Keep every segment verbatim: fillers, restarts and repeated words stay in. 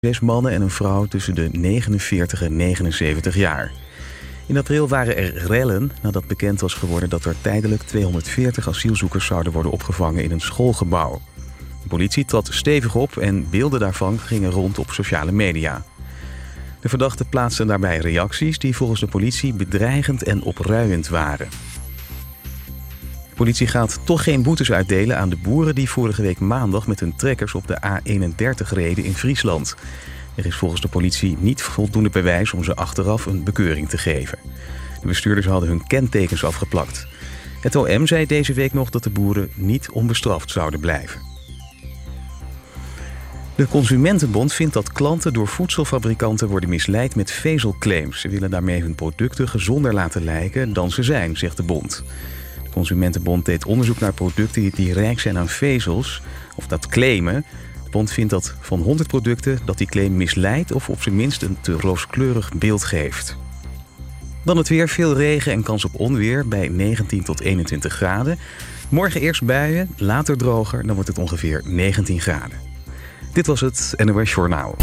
Zes mannen en een vrouw tussen de negenenveertig en negenenzeventig jaar. In april waren er rellen nadat bekend was geworden dat er tijdelijk tweehonderdveertig asielzoekers zouden worden opgevangen in een schoolgebouw. De politie trad stevig op en beelden daarvan gingen rond op sociale media. De verdachten plaatsten daarbij reacties die volgens de politie bedreigend en opruiend waren. De politie gaat toch geen boetes uitdelen aan de boeren die vorige week maandag met hun trekkers op de A eenendertig reden in Friesland. Er is volgens de politie niet voldoende bewijs om ze achteraf een bekeuring te geven. De bestuurders hadden hun kentekens afgeplakt. Het O M zei deze week nog dat de boeren niet onbestraft zouden blijven. De Consumentenbond vindt dat klanten door voedselfabrikanten worden misleid met vezelclaims. Ze willen daarmee hun producten gezonder laten lijken dan ze zijn, zegt de bond. De Consumentenbond deed onderzoek naar producten die rijk zijn aan vezels, of dat claimen. De bond vindt dat van honderd producten dat die claim misleidt of op zijn minst een te rooskleurig beeld geeft. Dan het weer, veel regen en kans op onweer bij negentien tot eenentwintig graden. Morgen eerst buien, later droger, dan wordt het ongeveer negentien graden. Dit was het N O S Journaal.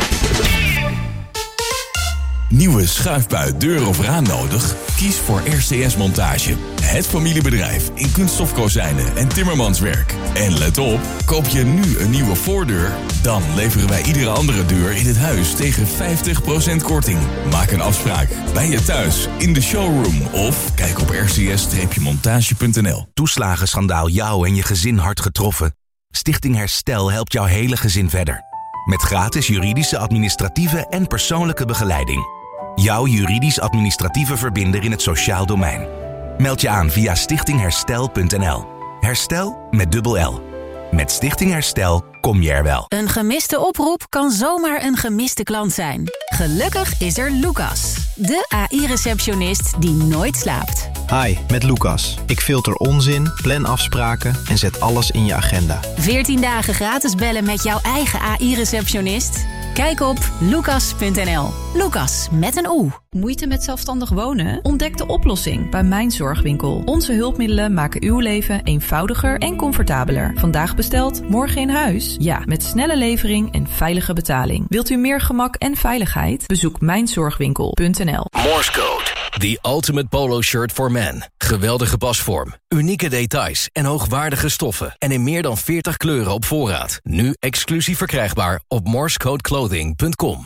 Nieuwe schuifbui, deur of raam nodig? Kies voor R C S Montage. Het familiebedrijf in kunststofkozijnen en timmermanswerk. En let op, koop je nu een nieuwe voordeur? Dan leveren wij iedere andere deur in het huis tegen vijftig procent korting. Maak een afspraak bij je thuis, in de showroom of kijk op r c s montage punt n l. Toeslagenschandaal jou en je gezin hard getroffen? Stichting Herstel helpt jouw hele gezin verder. Met gratis juridische, administratieve en persoonlijke begeleiding. Jouw juridisch-administratieve verbinder in het sociaal domein. Meld je aan via stichting herstel punt n l. Herstel met dubbel L. Met Stichting Herstel kom je er wel. Een gemiste oproep kan zomaar een gemiste klant zijn. Gelukkig is er Lucas, de A I-receptionist die nooit slaapt. Hi, met Lucas. Ik filter onzin, plan afspraken en zet alles in je agenda. veertien dagen gratis bellen met jouw eigen A I-receptionist? Kijk op lucas punt n l. Lucas met een O. Moeite met zelfstandig wonen? Ontdek de oplossing bij Mijn Zorgwinkel. Onze hulpmiddelen maken uw leven eenvoudiger en comfortabeler. Vandaag besteld, morgen in huis? Ja, met snelle levering en veilige betaling. Wilt u meer gemak en veiligheid? Bezoek mijn zorgwinkel punt n l. Morse Code. The ultimate polo shirt for men. Geweldige pasvorm, unieke details en hoogwaardige stoffen. En in meer dan veertig kleuren op voorraad. Nu exclusief verkrijgbaar op morsecode clothing punt com.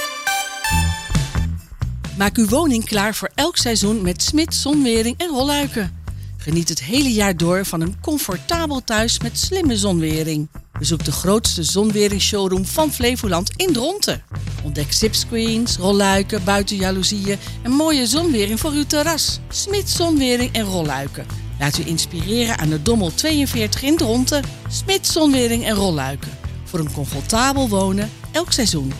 Maak uw woning klaar voor elk seizoen met Smits Zonwering en Rolluiken. Geniet het hele jaar door van een comfortabel thuis met slimme zonwering. Bezoek de grootste zonwering-showroom van Flevoland in Dronten. Ontdek zipscreens, rolluiken, buitenjaloezieën en mooie zonwering voor uw terras. Smits Zonwering en Rolluiken. Laat u inspireren aan de Dommel tweeënveertig in Dronten. Smits Zonwering en Rolluiken. Voor een comfortabel wonen elk seizoen.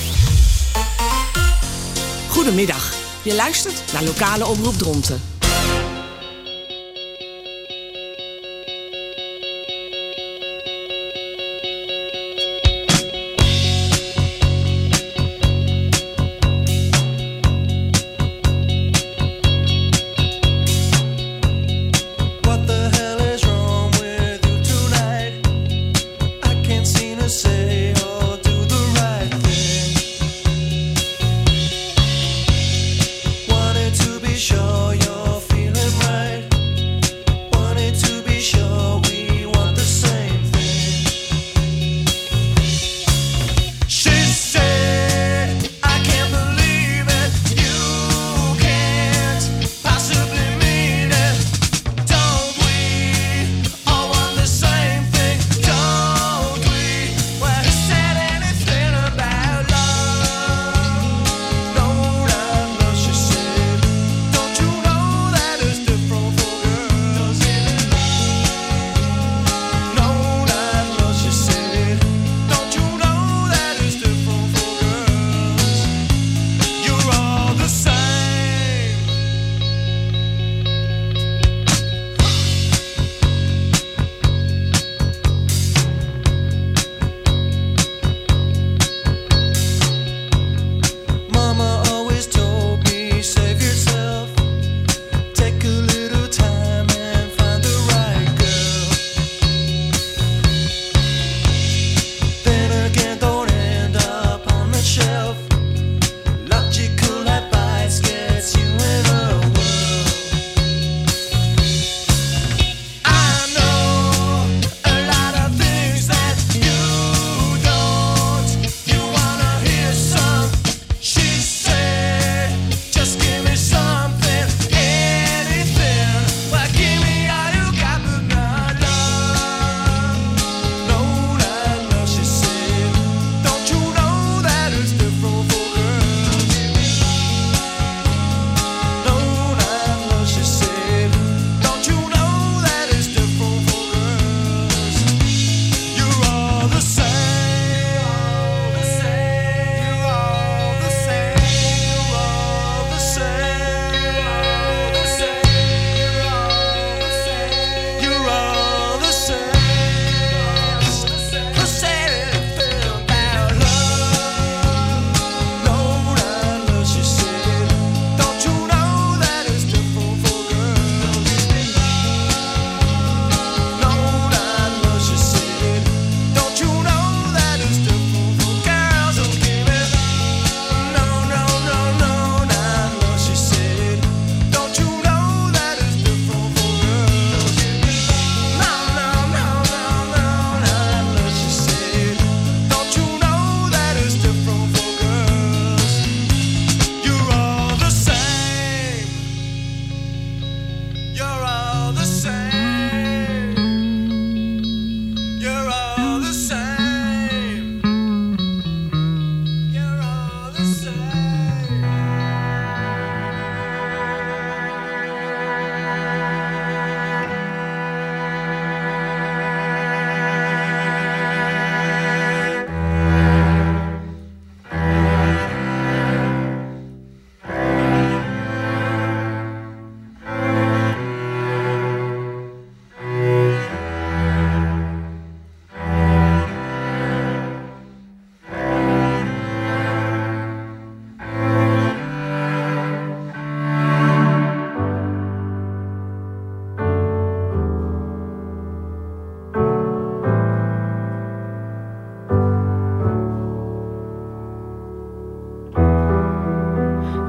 Goedemiddag. Je luistert naar Lokale Omroep Dronten. Show your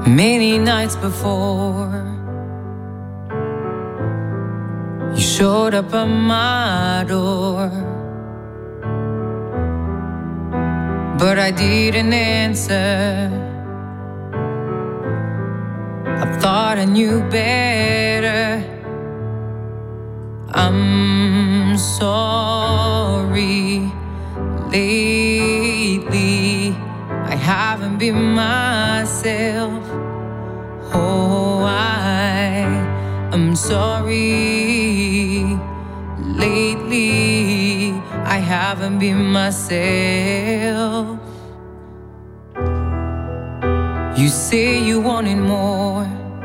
Many nights before, you showed up at my door, but I didn't answer. I thought I knew better. I'm sorry. Lately I haven't been myself. Oh, I am sorry. Lately I haven't been myself. You say you wanted more,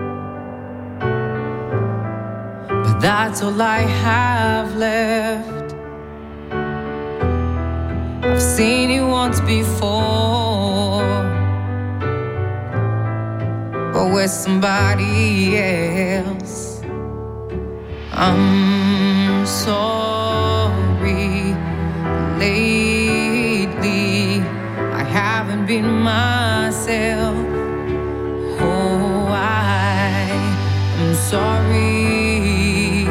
but that's all I have left. I've seen you once before, but with somebody else. I'm sorry. Lately I haven't been myself. Oh, I am sorry.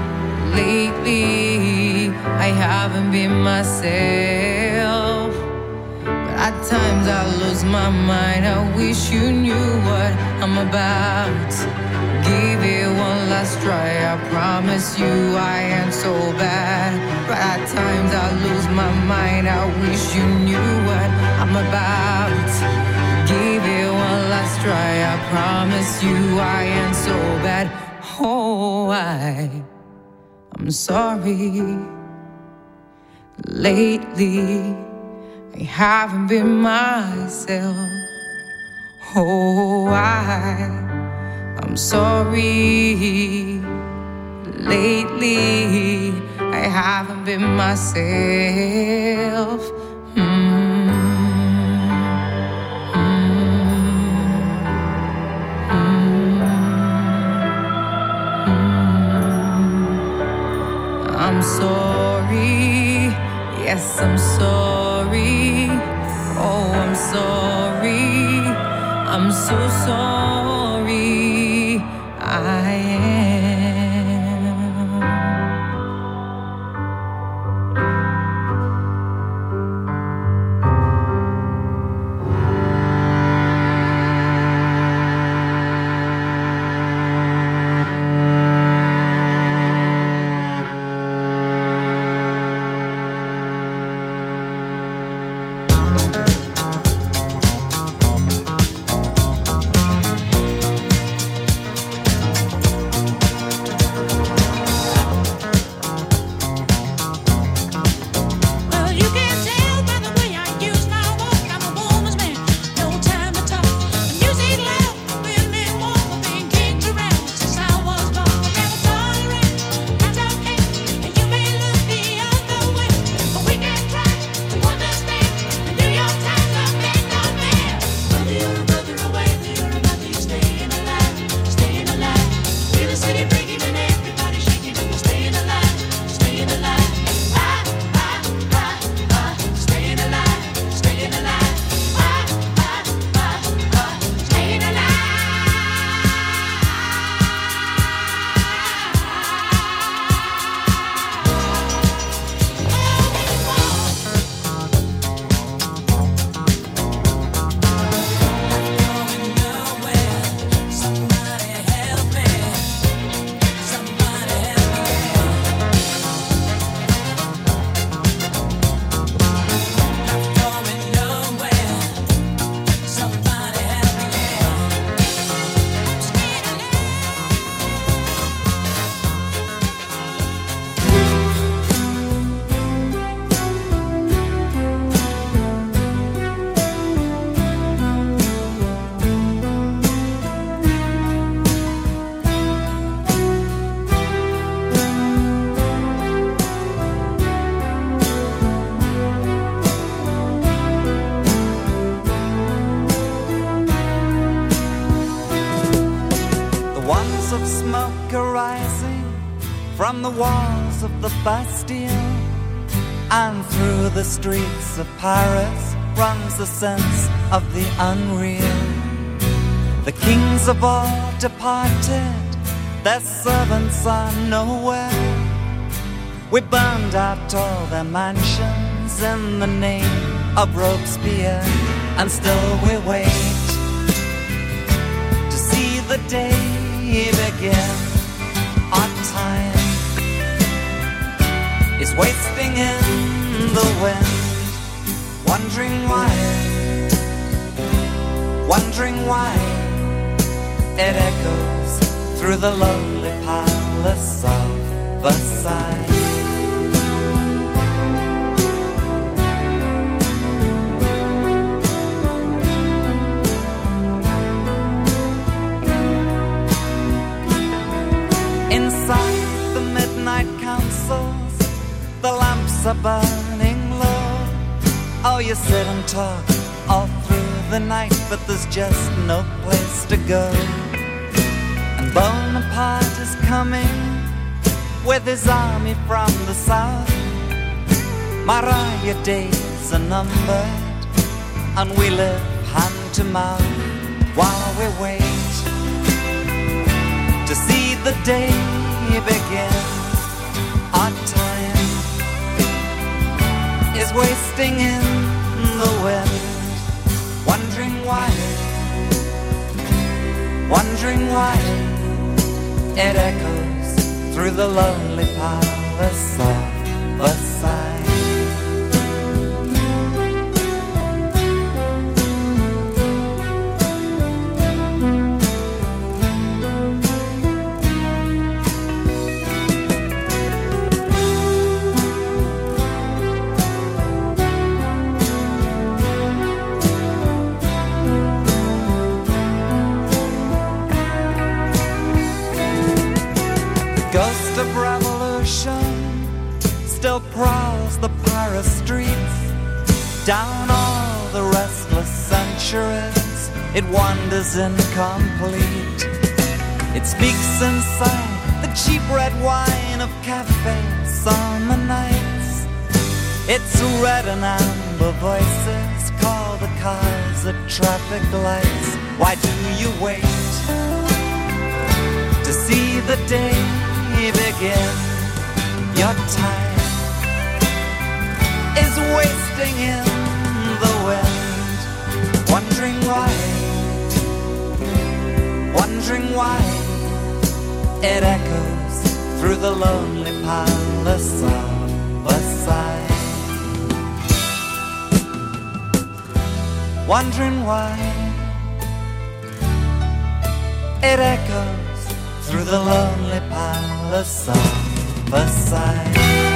Lately I haven't been myself. But at times I lose my mind. I wish you knew what I'm about. Give it one last try. I promise you I ain't so bad. But at times I lose my mind. I wish you knew what I'm about. Give it one last try. I promise you I ain't so bad. Oh, I, I'm sorry. Lately I haven't been myself. Oh, I, I'm sorry. Lately I haven't been myself. Mm. I'm sorry, yes I'm sorry. Oh, I'm sorry, I'm so sorry. I am. From the walls of the Bastille and through the streets of Paris runs the sense of the unreal. The kings have all departed, their servants are nowhere. We burned out all their mansions in the name of Robespierre, and still we wait to see the day begin. Our time is wasting in the wind, wondering why, wondering why it echoes through the lonely palace of Versailles. Inside the midnight councils, the lamps are burning low. Oh, you sit and talk all through the night, but there's just no place to go. And Bonaparte is coming with his army from the south. Mariah days are numbered, and we live hand to mouth while we wait to see the day begin. Our time is wasting in the wind, wondering why, wondering why it echoes through the lonely palace of Versailles. Ghost of revolution still prowls the Paris streets. Down all the restless centuries, it wanders incomplete. It speaks inside the cheap red wine of cafe summer nights. Its red and amber voices call the cars at traffic lights. Why do you wait to see the day begin? Your time is wasting in the wind, wondering why, wondering why it echoes through the lonely palace of Versailles. Wondering why it echoes through the lonely palace of Versailles.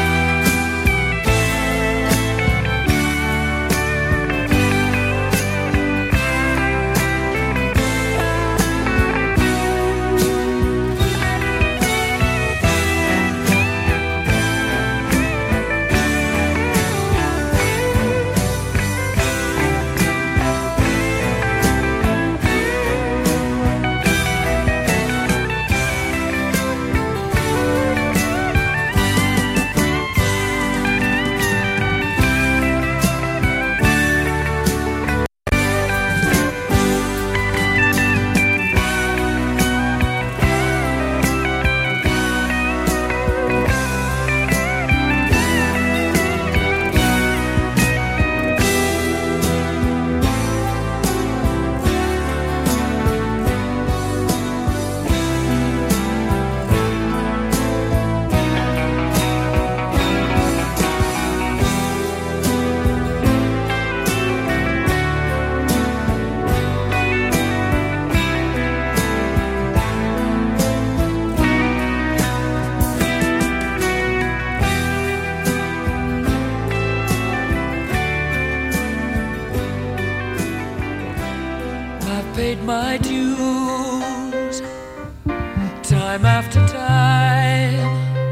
My dues, time after time,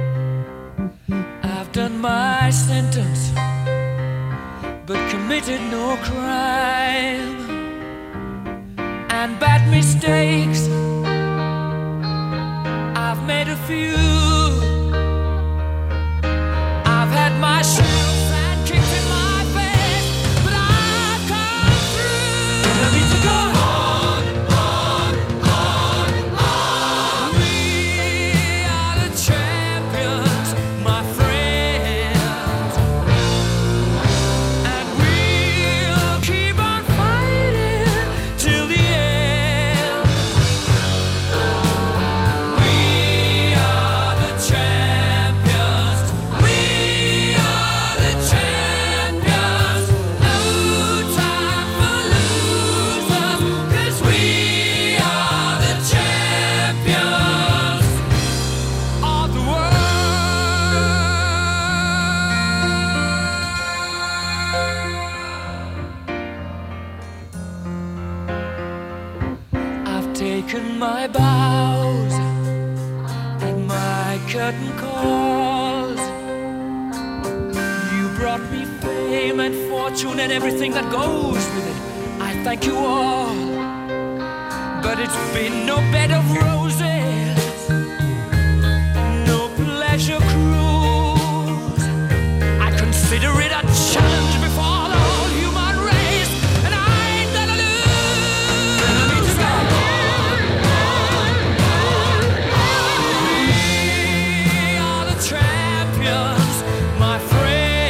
I've done my sentence, but committed no crime, and bad mistakes, I've made a few, I've had my shouts and kicks in my face, but I've come through. I need to go on, on, taken my bows and my curtain calls. You brought me fame and fortune and everything that goes with it. I thank you all, but it's been no bed of roses, no pleasure cruise. I consider it a challenge before the whole human race, and I ain't gonna lose. And I need to go on, on, on, on. We are the champions, my friends.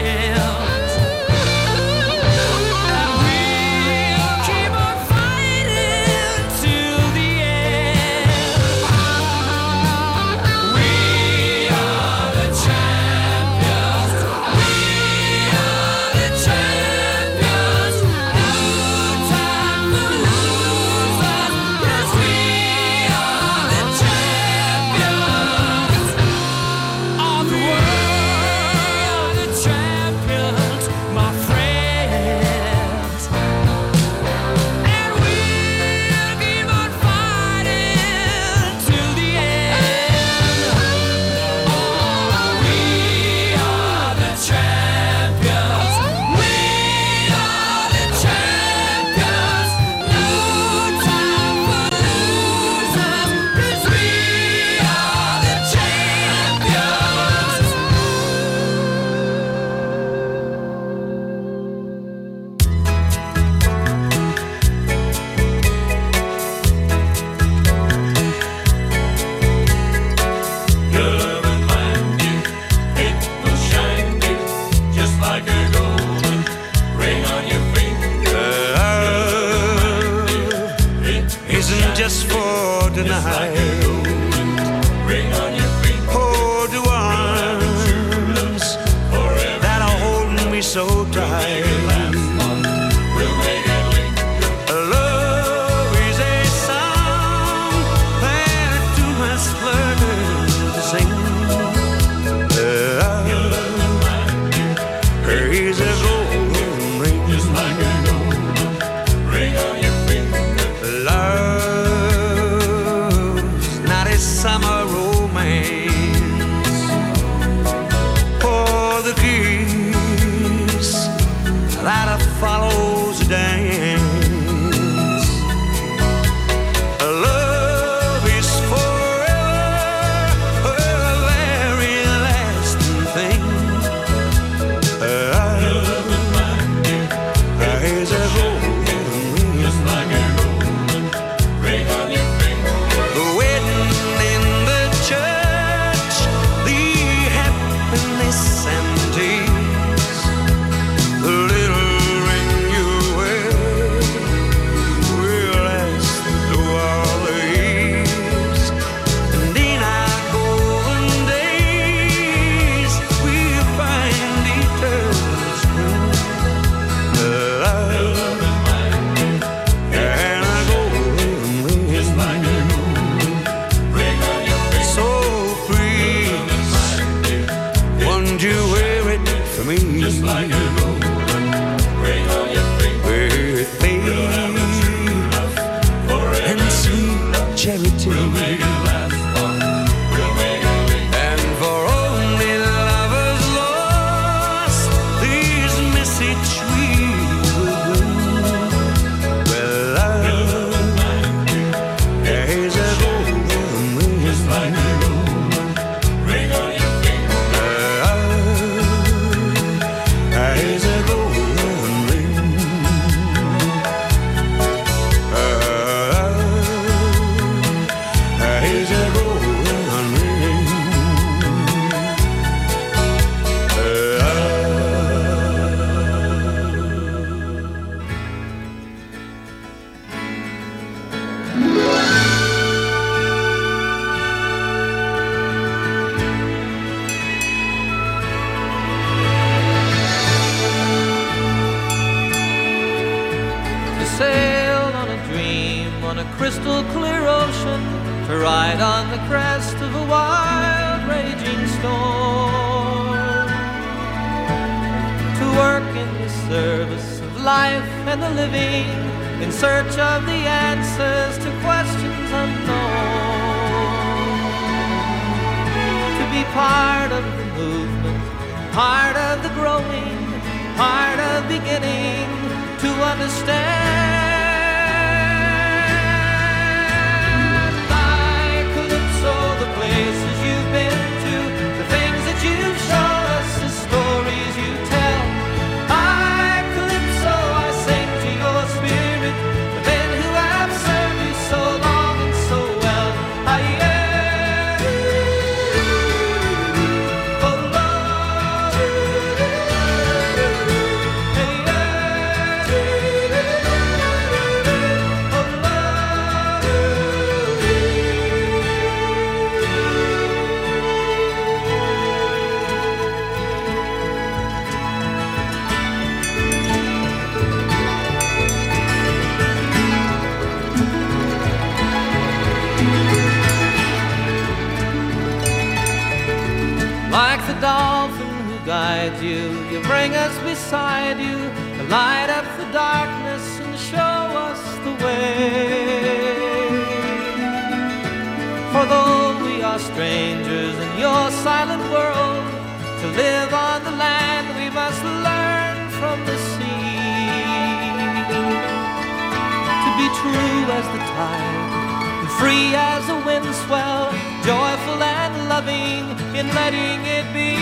crystal clear ocean, to ride on the crest of a wild raging storm, to work in the service of life and the living, in search of the answers to questions unknown. To be part of the movement, part of the growing, part of beginning to understand. I calypso, the places you've been to, the things that you've shown us, the stories you tell. I calypso, I sing to your spirit, the men who have served you so long and so well. I like the dolphin who guides you, you bring us beside you, to light up the darkness and show us the way. For though we are strangers in your silent world, to live on the land we must learn from the sea. To be true as the tide, and free as a wind swell, joyful and loving in letting it be.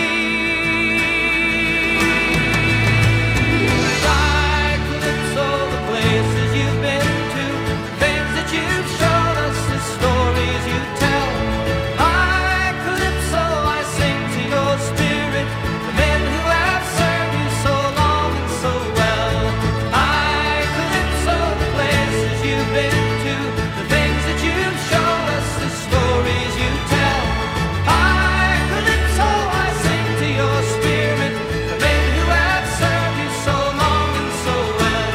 I calypso, the places you've been to, things that you've shown us, the stories you tell. I calypso, I sing to your spirit, the men who have served you so long and so well. I calypso, the places you've been to, the things that you've shown us, the stories you tell. I calypso, I sing to your spirit, the men who have served you so long and so well.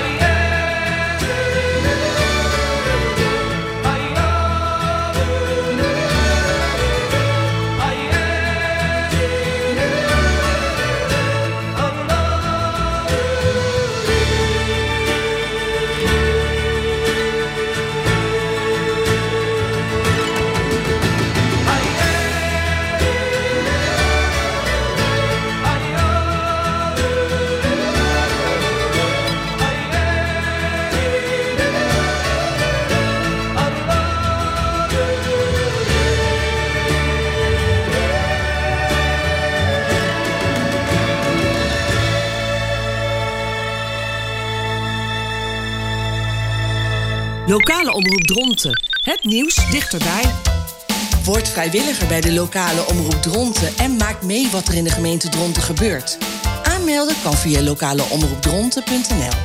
Lokale omroep Dronten. Het nieuws dichterbij. Word vrijwilliger bij de lokale omroep Dronten en maak mee wat er in de gemeente Dronten gebeurt. Aanmelden kan via lokaleomroepdronten punt n l.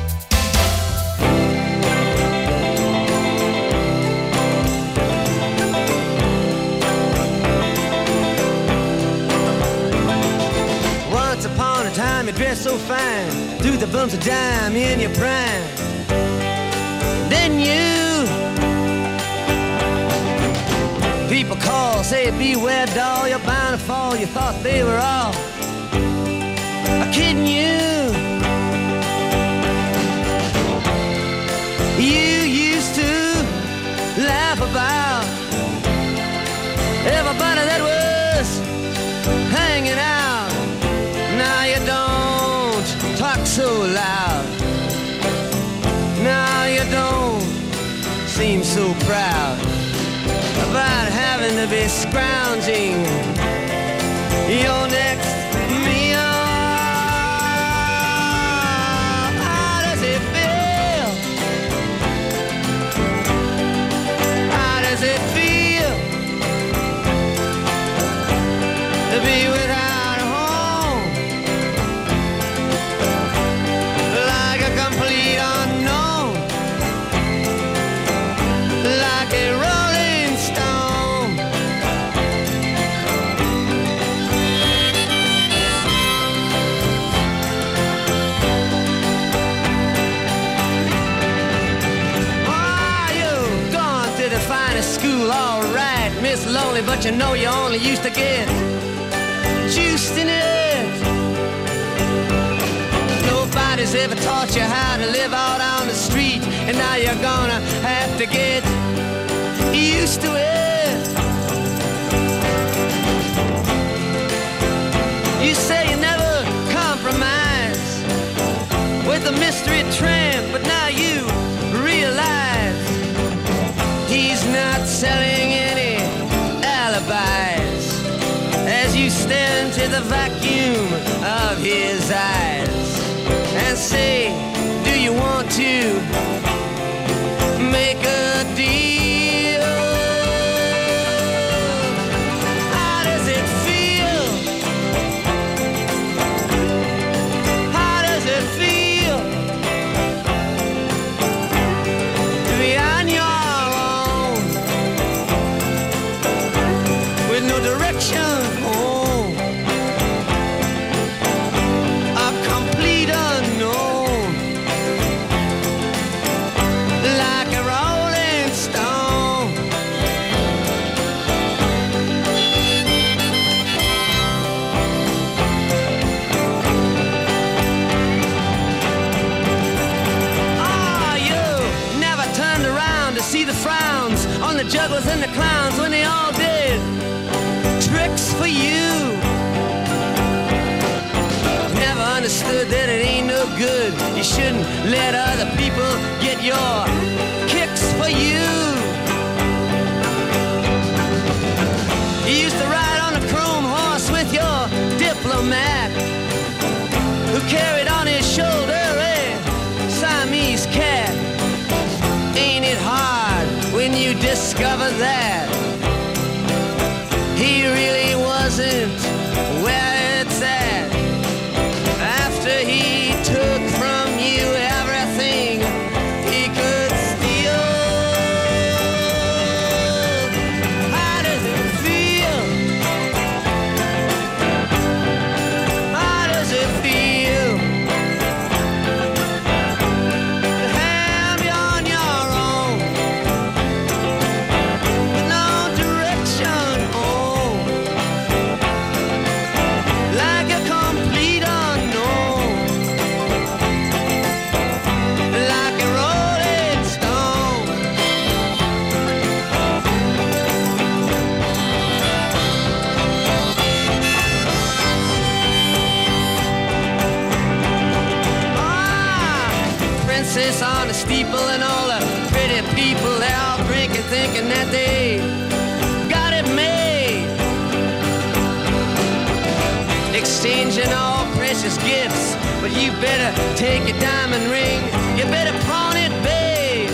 Once upon a time you dressed so fine, threw the bumps of dime in your prime. Then you people call, say beware doll, you're bound to fall. You thought they were all kidding you. You used to laugh about everybody that was hanging out. Now you don't talk so loud. Now you don't seem so proud about having to be scrounging your next meal. How does it feel? How does it feel to be without a home? Like a complete unknown, like a rolling stone. Oh, you've gone to the finest school, all right, Miss Lonely, but you know you only used to get juiced in it. Nobody's ever taught you how to live out on the street and now you're gonna have to get used to it. You say you never compromise with the mystery tramp, but now you realize he's not selling any alibis as you stare into the vacuum of his eyes and say, do you want to make a deal? How does it feel? How does it feel to be on your own with no direction home? A complete unknown, like a rolling stone. Oh, you never turned around to see the frowns on the jugglers and the clowns when they all did tricks for you. Never understood that it ain't no good. You shouldn't let other people get your kicks for you. You used to ride on a chrome horse with your diplomat, who carried on his shoulder a Siamese cat. Ain't it hard when you discover that he really wasn't where it's at? After he took from you everything he could steal. How does it feel? How does it feel to have you on your own with no direction home, like a complete unknown, like a rolling stone? Ah, princess on the steeple and all the pretty people, they're all drinking, thinking that they got it made, exchanging all precious gifts. But you better take your diamond ring, you better pawn it, babe.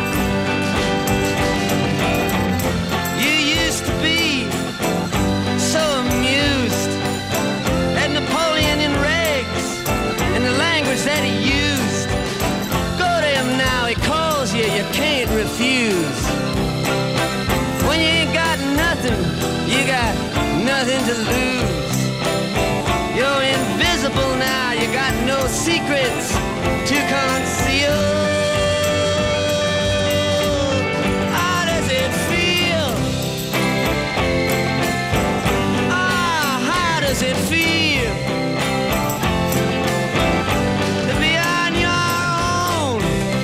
You used to be so amused at Napoleon in rags and the language that he used. Go to him now, he calls you, you can't refuse. When you ain't got nothing, you got nothing to lose. You're invisible now, you got no secrets to conceal. How does it feel? Ah, how does it feel to be on your own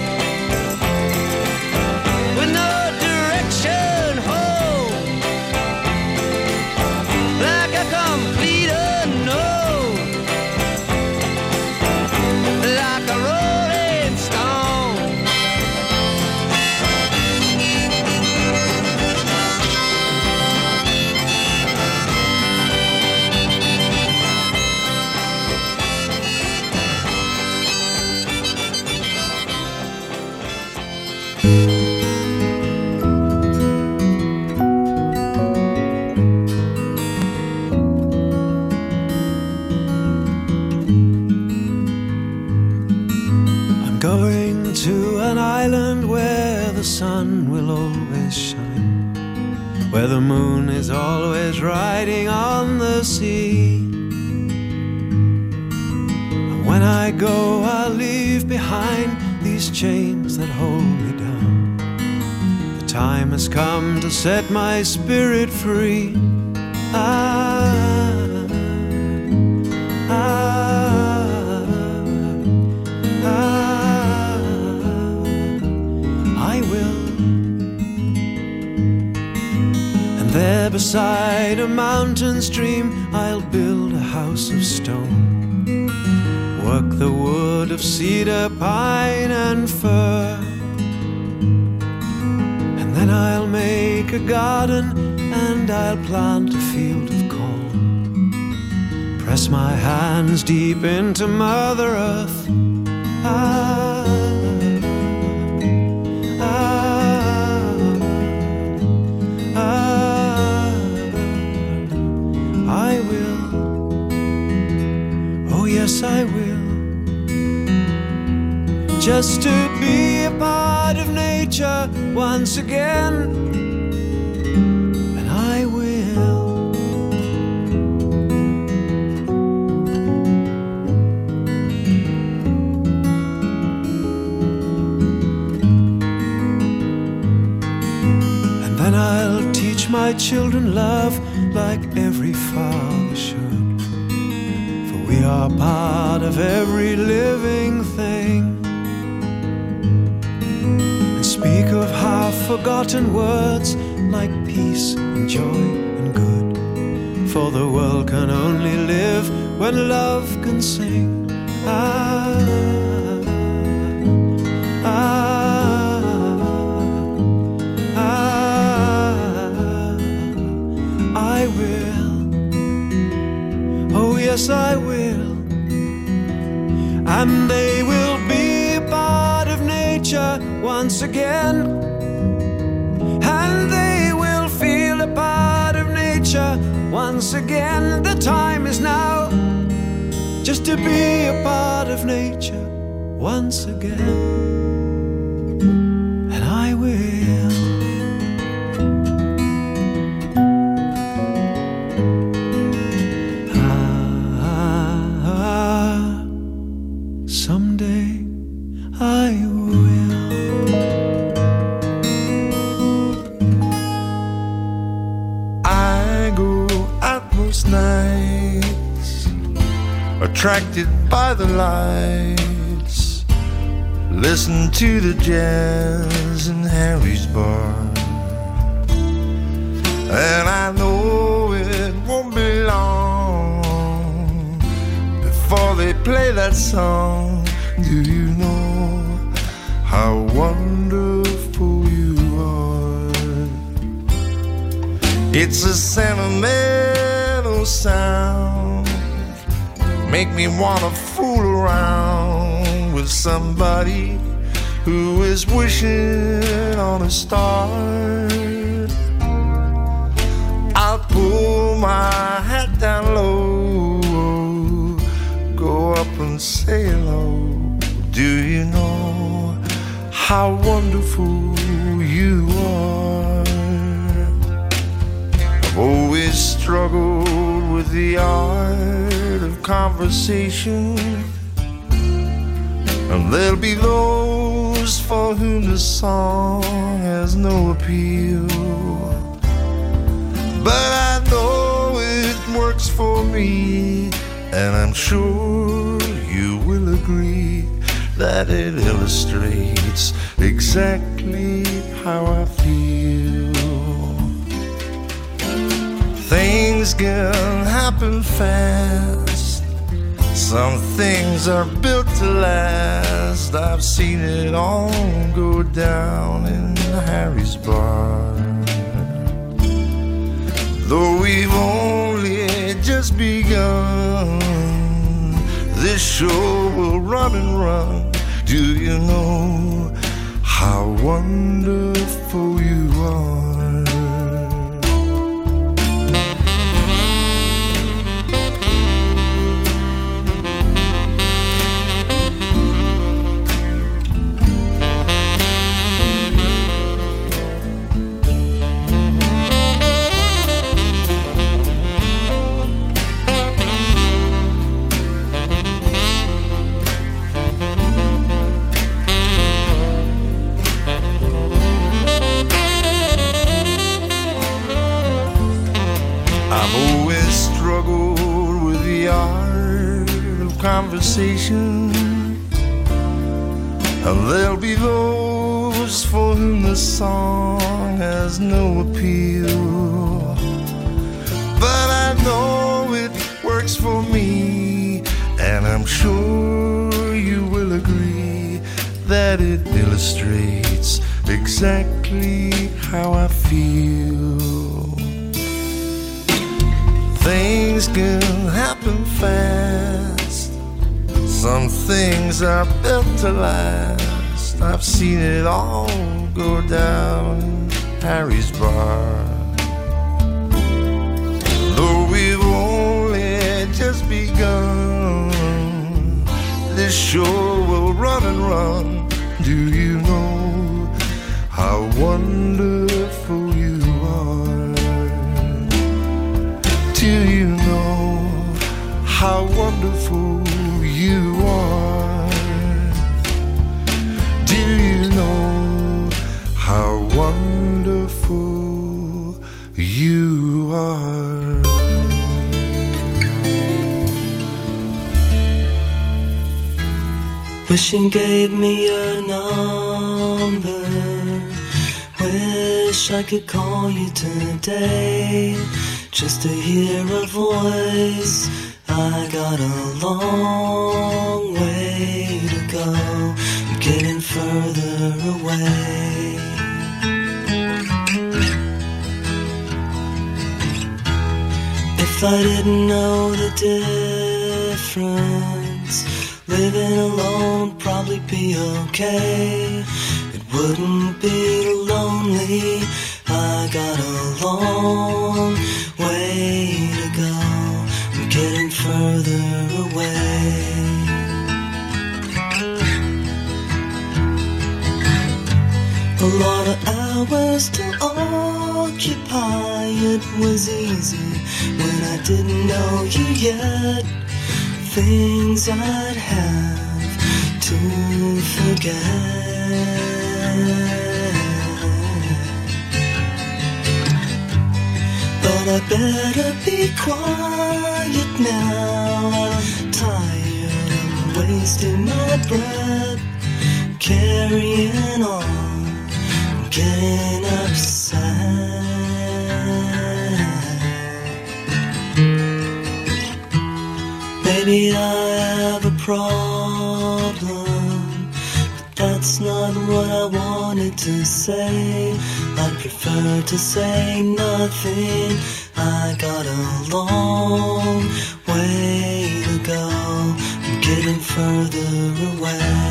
with no direction home, like a complete unknown, like a rolling stone? I'm going to an island where the sun will always shine, where the moon is always riding on the sea. And when I go, I'll leave behind these chains that hold me down. The time has come to set my spirit free. Ah, ah, ah, I will. And there beside a mountain stream I'll build a house of stone, work the wood of cedar, pine and fir. And then I'll make a garden and I'll plant a field of corn, press my hands deep into Mother Earth. Ah, ah, ah, I will. Oh yes, I will. Just to be a part of nature once again, and I will. And then I'll teach my children love like every father should, for we are part of every living thing. Speak of half-forgotten words like peace and joy and good, for the world can only live when love can sing. Ah, ah, ah, I will. Oh yes, I will. And they will be a part of nature once again, and they will feel a part of nature once again. The time is now just to be a part of nature once again, and I will. Ah, ah, someday I will. I go out most nights, attracted by the lights, listen to the jazz in Harry's bar, and I know it won't be long before they play that song. Do you know how wonderful you are? It's a sentimental sound, make me wanna fool around with somebody who is wishing on a star. I'll pull my hat down low, go up and say hello. Do you know how wonderful you are? I've always struggled with the art of conversation, and there'll be those for whom the song has no appeal, but I know it works for me, and I'm sure you will agree that it illustrates exactly how I feel. Things can happen fast, some things are built to last. I've seen it all go down in Harry's bar. Though we've only just begun, this show will run and run. Do you know how wonderful you are? Conversation, and there'll be those for whom this song has no appeal, but I know it works for me, and I'm sure you will agree that it illustrates exactly how I feel. Things can happen fast, some things are built to last. I've seen it all go down in Harry's bar. Though we've only just begun, this show will run and run. Do you know how wonderful you are? Do you know how wonderful you are? Do you know how wonderful you are? Wish you gave me your number. Wish I could call you today, just to hear a voice. I got a long way to go, I'm getting further away. If I didn't know the difference, living alone would probably be okay. It wouldn't be lonely. I got a long way to go, I'm getting further away. A lot of hours to occupy. It was easy when I didn't know you yet. Things I'd have to forget. But I better be quiet now. I'm tired of wasting my breath, carrying on, getting upset. Maybe I have a problem, but that's not what I wanted to say. I'd prefer to say nothing. I got a long way to go, I'm getting further away.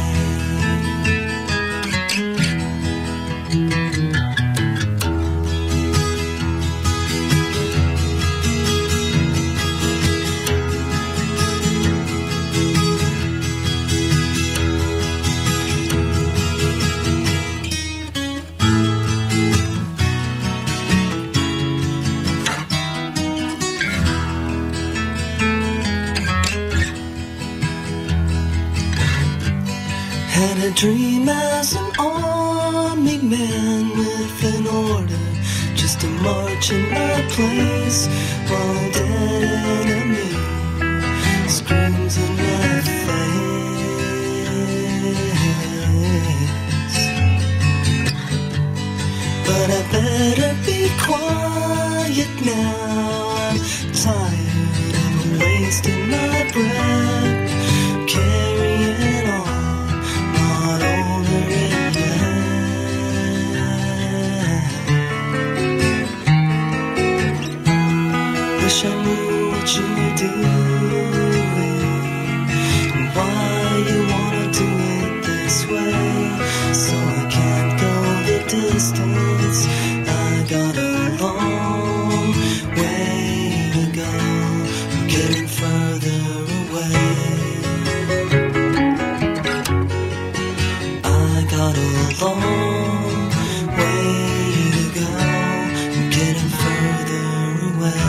Had a dream as an army man with an order just to march in my place, while a dead enemy screams in my face. But I better be quiet now. I'm tired of wasting my breath, carrying on. Wish I knew what you were doing and why you wanna do it this way. So I can't go the distance. I got a long way to go, I'm getting further away. I got a long way to go, I'm getting further away.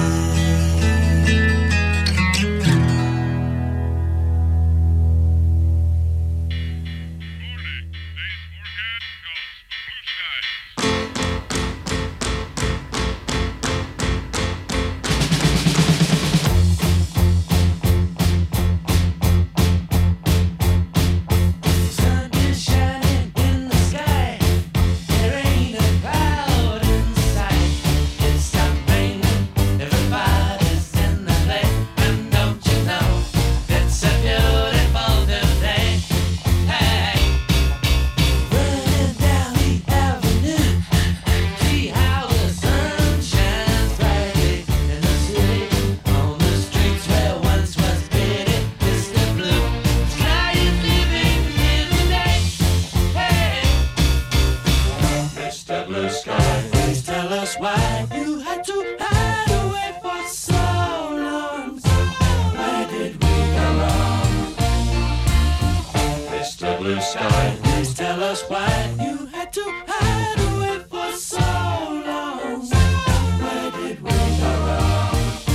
Sun is shining in the sky. There ain't blue sky. Please tell us why you had to hide away for so long. Where did we go wrong? Mister Blue Sky, please tell us why you had to hide away for so long. Where did we go wrong?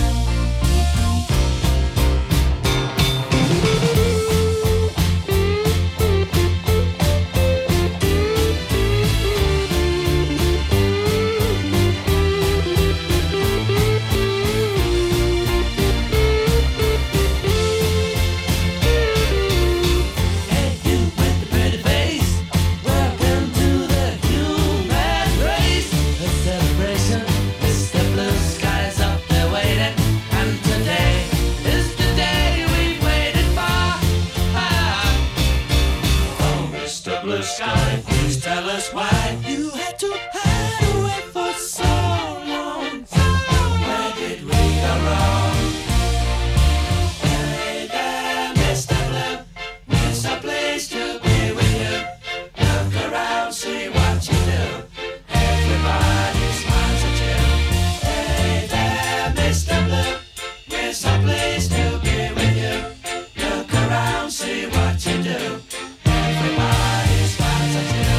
Sky, please tell us why you had to hide away for so long. Where did we go wrong? Hey there, Mister Blue, it's a place to be with you. Look around, see what you do. Everybody smiles at you. Hey there, Mister Blue, it's a place to be with you. Look around, see what you do. Everybody smiles at you.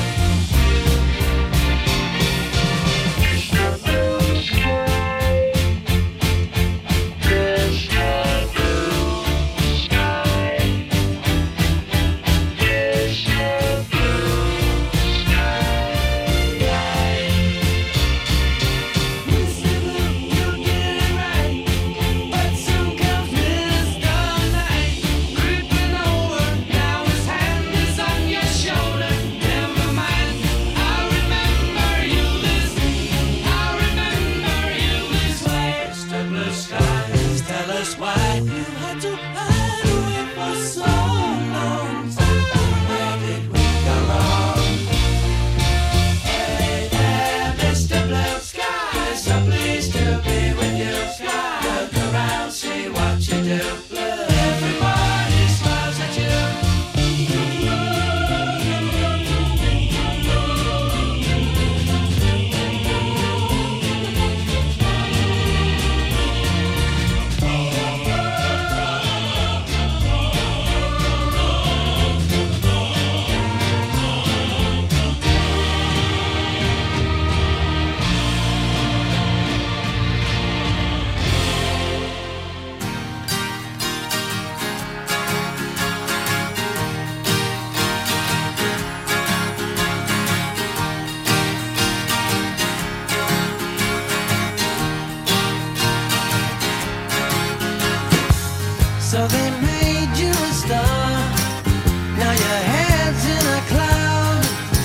So they made you a star. Now your head's in a cloud.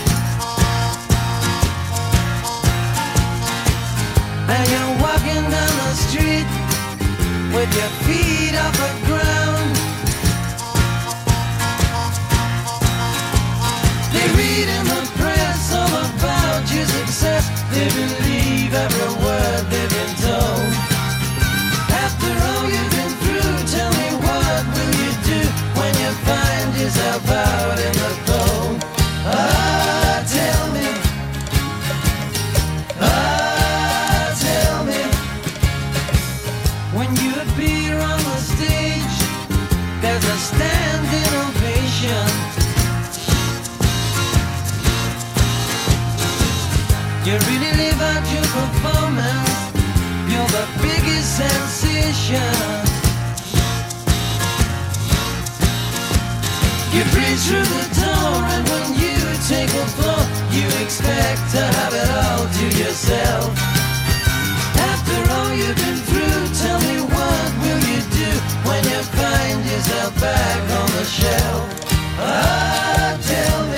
And you're walking down the street with your feet off the ground. They read in the press all about your success. They believe every word they've been told. After all you've been through, tell me what will you do when you find yourself out in the cold? Ah, tell me. Ah, tell me. When you appear on the stage, there's a standing ovation. You really live out your performance. You're the biggest sensation. You breathe through the door, and when you take a floor, you expect to have it all to yourself. After all you've been through, tell me what will you do when you find yourself back on the shelf? Ah, tell me.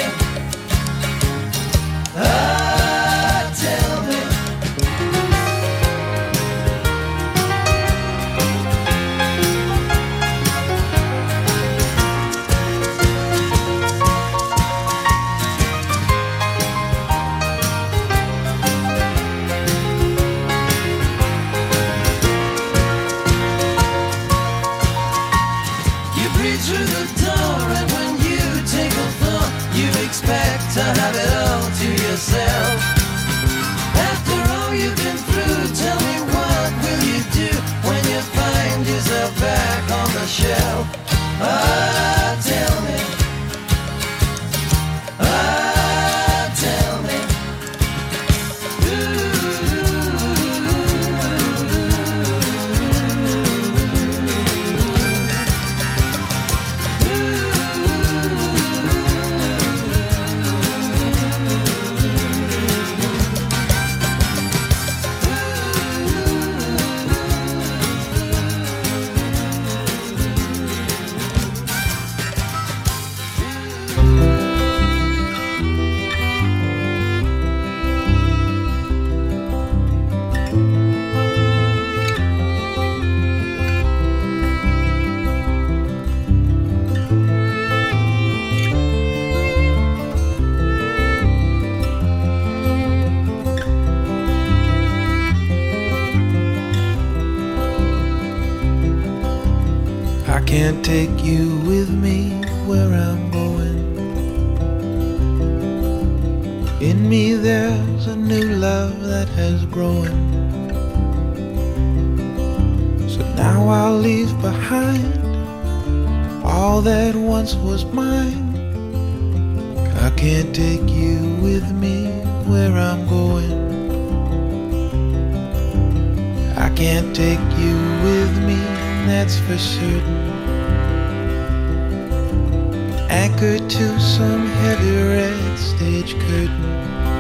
Ah, tell me. Through the door, and when you take a thought, you expect to have it all to yourself. you've been through. Tell me, what will you do when you find yourself back on the shelf? Ah, tell me. Ah, tell me. I can't take you with me where I'm going. In me there's a new love that has grown. So now I'll leave behind all that once was mine. I can't take you with me where I'm going. I can't take you with me, that's for certain. Anchored to some heavy red stage curtain.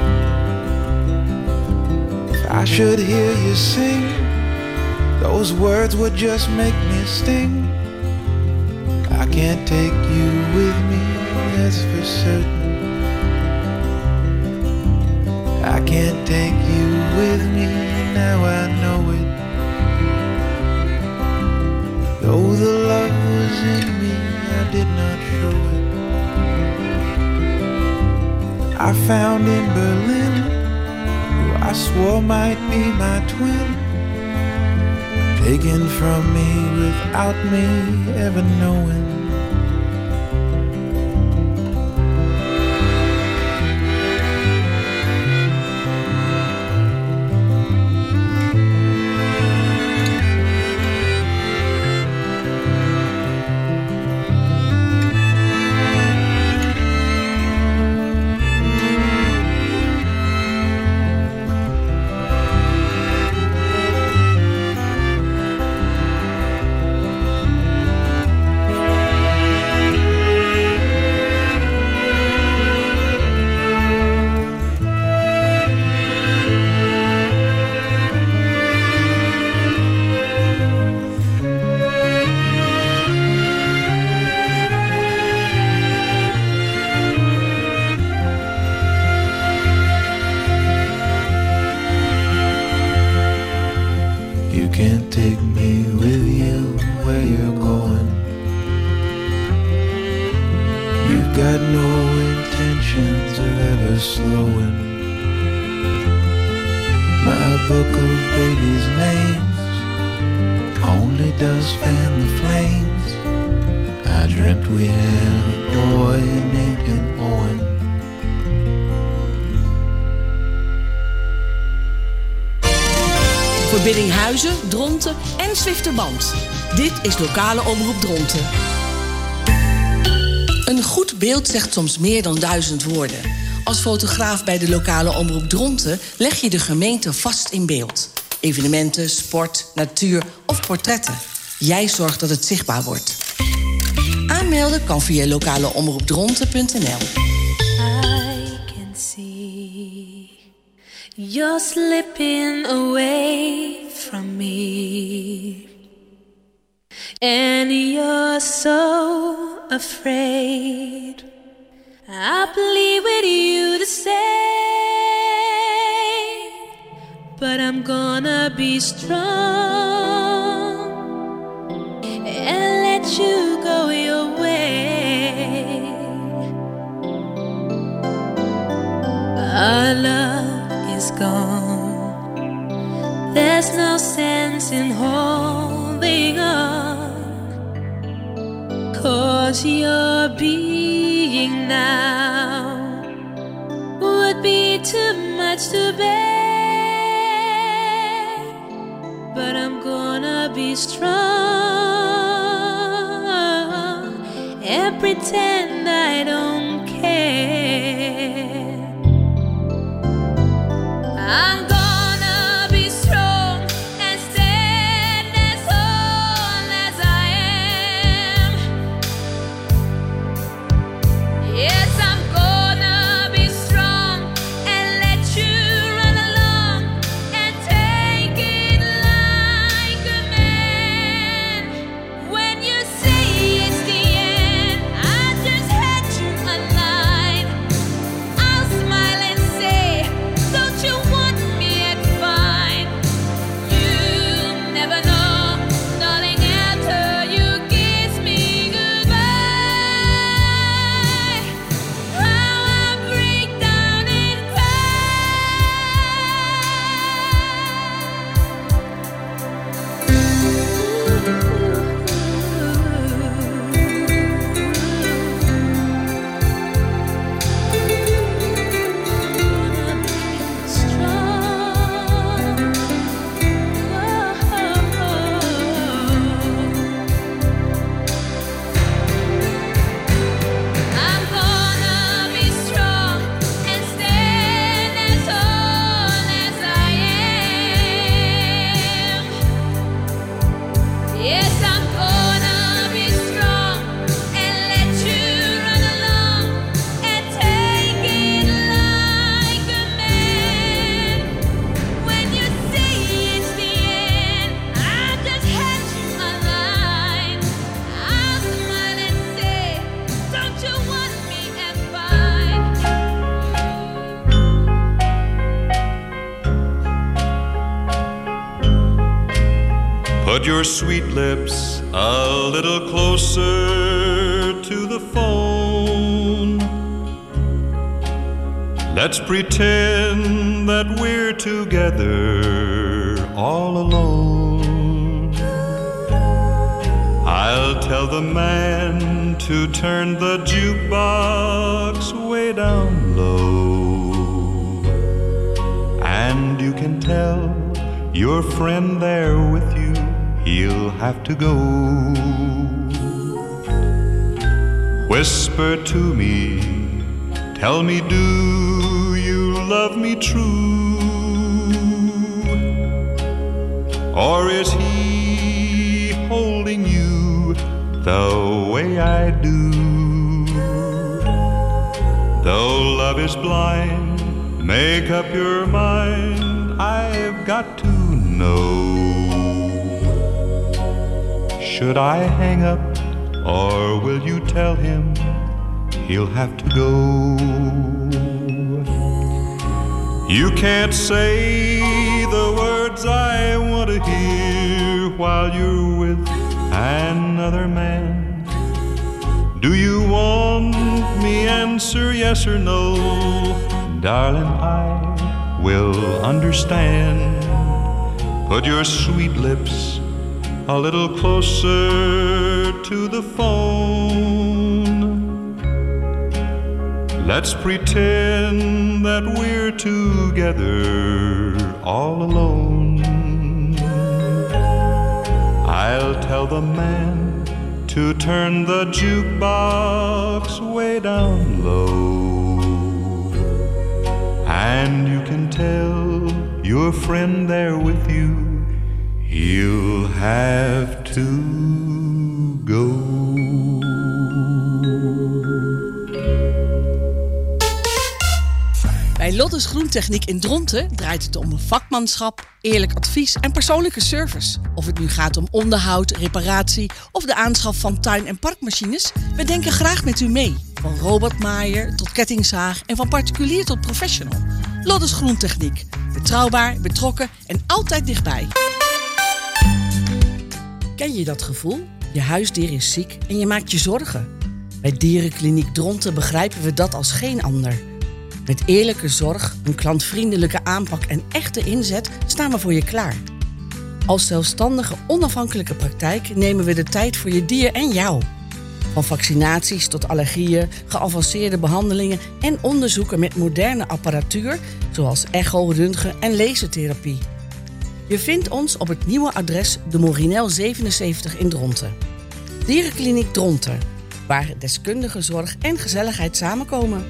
If I should hear you sing, those words would just make me sting. I can't take you with me, that's for certain. I can't take you with me, now I know it. Though the love was in me, I did not show it. I found in Berlin, who I swore might be my twin, taken from me without me ever knowing. Biddinghuizen, Dronten en Zwifterband. Dit is lokale omroep Dronten. Een goed beeld zegt soms meer dan duizend woorden. Als fotograaf bij de lokale omroep Dronten leg je de gemeente vast in beeld. Evenementen, sport, natuur of portretten. Jij zorgt dat het zichtbaar wordt. Aanmelden kan via lokaleomroepdronten punt n l. You're slipping away from me, and you're so afraid. I plead with you to stay, but I'm gonna be strong and let you go your way. Our love is gone. There's no sense in holding on, 'cause your being now would be too much to bear. be strong and pretend I don't care. I'm gonna be strong and stand as tall as I am. Yes, I'm gonna be strong and let you run along and take it like a man. When you say it's the end, I just had you a line. I'll smile and say, don't you want me at fine? You never know, darling, after you kiss me goodbye, how I break down and I'm gonna be strong and stand as tall as I am. Yes, I'm gonna be strong and let you run along and take it like a man. When you say it's the end, I just had you a line. I'll smile and say, don't you want me at fine? Put your sweet lips a little closer to the phone. Let's pretend that we're together all alone. I'll tell the man to turn the jukebox way down low. And you can tell your friend there with you, he'll have to go. Whisper to me, tell me, do you love me true? Or is he holding you the way I do? Though love is blind, make up your mind, I've got to know. Should I hang up, or will you tell him he'll have to go? You can't say the words I want to hear while you're with another man. Do you want me answer yes or no? Darling, I will understand. Put your sweet lips a little closer to the phone. Let's pretend that we're together all alone. I'll tell the man to turn the jukebox way down low. And you can tell your friend there with you, he'll have to go. Bij Loddes Groentechniek in Dronten draait het om vakmanschap, eerlijk advies en persoonlijke service. Of het nu gaat om onderhoud, reparatie of de aanschaf van tuin- en parkmachines, we denken graag met u mee. Van robotmaaier tot kettingzaag en van particulier tot professional. Loddes Groentechniek. Betrouwbaar, betrokken en altijd dichtbij. Ken je dat gevoel? Je huisdier is ziek en je maakt je zorgen. Bij Dierenkliniek Dronten begrijpen we dat als geen ander. Met eerlijke zorg, een klantvriendelijke aanpak en echte inzet staan we voor je klaar. Als zelfstandige, onafhankelijke praktijk nemen we de tijd voor je dier en jou. Van vaccinaties tot allergieën, geavanceerde behandelingen en onderzoeken met moderne apparatuur, zoals echo, röntgen en lasertherapie. Je vindt ons op het nieuwe adres de Morinel zevenenzeventig in Dronten. Dierenkliniek Dronten, waar deskundige zorg en gezelligheid samenkomen.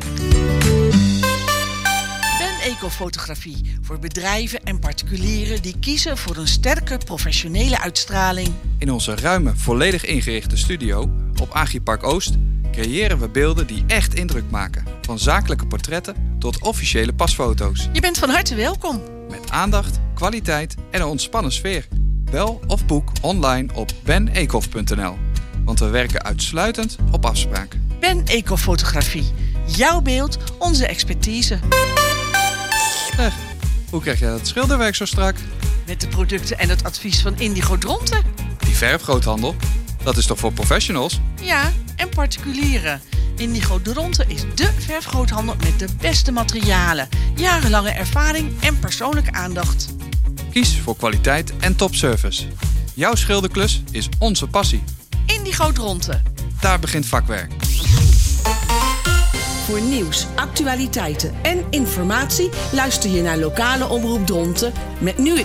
Ben Ecofotografie voor bedrijven en particulieren die kiezen voor een sterke professionele uitstraling. In onze ruime, volledig ingerichte studio op Agripark Oost creëren we beelden die echt indruk maken. Van zakelijke portretten tot officiële pasfoto's. Je bent van harte welkom. Met aandacht, kwaliteit en een ontspannen sfeer. Bel of boek online op ben ecof punt n l. Want we werken uitsluitend op afspraak. Ben Ecofotografie. Jouw beeld, onze expertise. Zeg, hoe krijg jij dat schilderwerk zo strak? Met de producten en het advies van Indigo Dronten. Die verfgroothandel, dat is toch voor professionals? Ja, en particulieren. Indigo Dronten is dé verfgroothandel met de beste materialen, jarenlange ervaring en persoonlijke aandacht. Kies voor kwaliteit en topservice. Jouw schilderklus is onze passie. Indigo Dronten. Daar begint vakwerk. Voor nieuws, actualiteiten en informatie luister je naar lokale omroep Dronten met nu het